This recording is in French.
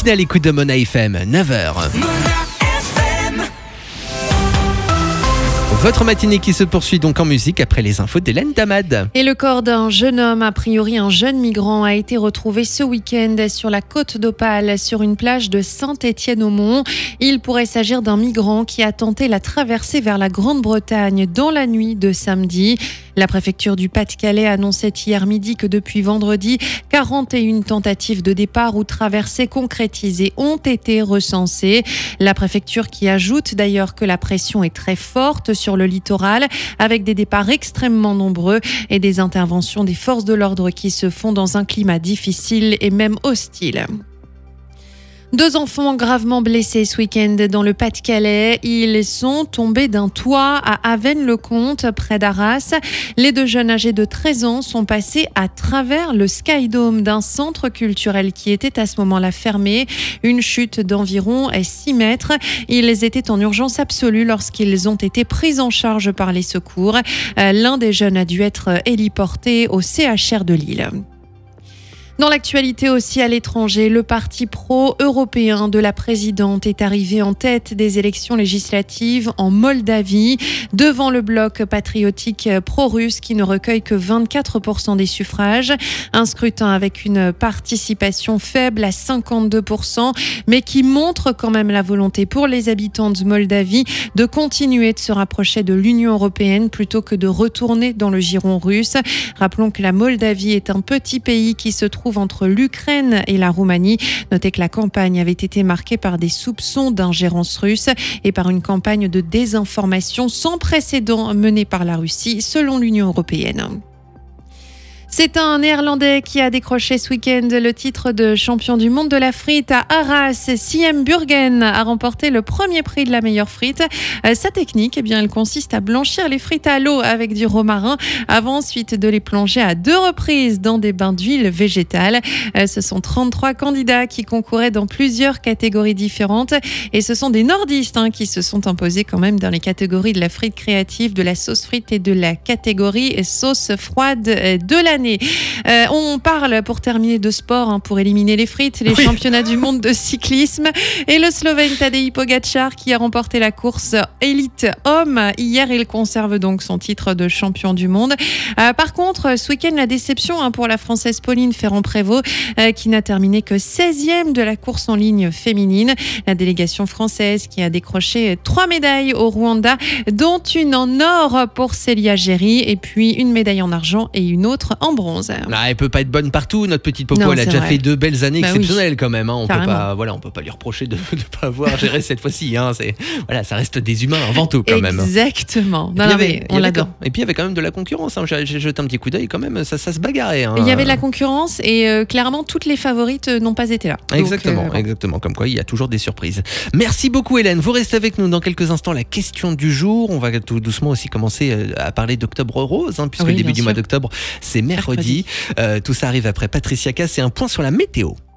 matinale, écoute de Mona FM, 9h. Votre matinée qui se poursuit donc en musique après les infos d'Hélène Damad. Et le corps d'un jeune homme, a priori un jeune migrant, a été retrouvé ce week-end sur la côte d'Opale, sur une plage de Saint-Étienne-au-Mont. Il pourrait s'agir d'un migrant qui a tenté la traversée vers la Grande-Bretagne dans la nuit de samedi. La préfecture du Pas-de-Calais annonçait hier midi que depuis vendredi, 41 tentatives de départ ou traversées concrétisées ont été recensées. La préfecture qui ajoute d'ailleurs que la pression est très forte sur le littoral, avec des départs extrêmement nombreux et des interventions des forces de l'ordre qui se font dans un climat difficile et même hostile. 2 enfants gravement blessés ce week-end dans le Pas-de-Calais. Ils sont tombés d'un toit à Avesnes-le-Comte, près d'Arras. Les 2 jeunes âgés de 13 ans sont passés à travers le Skydome d'un centre culturel qui était à ce moment-là fermé. Une chute d'environ 6 mètres. Ils étaient en urgence absolue lorsqu'ils ont été pris en charge par les secours. L'un des jeunes a dû être héliporté au CHR de Lille. Dans l'actualité aussi à l'étranger, le parti pro-européen de la présidente est arrivé en tête des élections législatives en Moldavie, devant le bloc patriotique pro-russe qui ne recueille que 24% des suffrages. Un scrutin avec une participation faible à 52%, mais qui montre quand même la volonté pour les habitants de Moldavie de continuer de se rapprocher de l'Union européenne plutôt que de retourner dans le giron russe. Rappelons que la Moldavie est un petit pays qui se trouve entre l'Ukraine et la Roumanie. Notez que la campagne avait été marquée par des soupçons d'ingérence russe et par une campagne de désinformation sans précédent menée par la Russie, selon l'Union européenne. C'est un Néerlandais qui a décroché ce week-end le titre de champion du monde de la frite à Arras. Siem Burgen a remporté le premier prix de la meilleure frite. Sa technique, elle consiste à blanchir les frites à l'eau avec du romarin avant ensuite de les plonger à 2 reprises dans des bains d'huile végétale. Ce sont 33 candidats qui concouraient dans plusieurs catégories différentes et ce sont des nordistes qui se sont imposés quand même dans les catégories de la frite créative, de la sauce frite et de la catégorie sauce froide de l'année. On parle pour terminer de sport, pour éliminer les frites, les championnats du monde de cyclisme et le Slovène Tadej Pogačar qui a remporté la course élite homme. Hier, il conserve donc son titre de champion du monde. Par contre, ce week-end, la déception pour la Française Pauline Ferrand-Prévot qui n'a terminé que 16e de la course en ligne féminine. La délégation française qui a décroché 3 médailles au Rwanda, dont une en or pour Célia Géry et puis une médaille en argent et une autre en bronze. Elle peut pas être bonne partout, notre petite Popo. Non, elle a déjà fait 2 belles années exceptionnelles quand même. On peut pas lui reprocher de ne pas avoir géré cette fois-ci. Ça reste des humains avant tout quand même. Exactement. On l'adore. Et puis il y avait quand même de la concurrence. J'ai jeté un petit coup d'œil quand même. Ça se bagarrait. Il y avait de la concurrence et clairement toutes les favorites n'ont pas été là. Exactement. Comme quoi il y a toujours des surprises. Merci beaucoup Hélène. Vous restez avec nous dans quelques instants. La question du jour. On va tout doucement aussi commencer à parler d'Octobre Rose, puisque le début du mois d'octobre c'est mercredi. Tout ça arrive après Patricia Cass et un point sur la météo.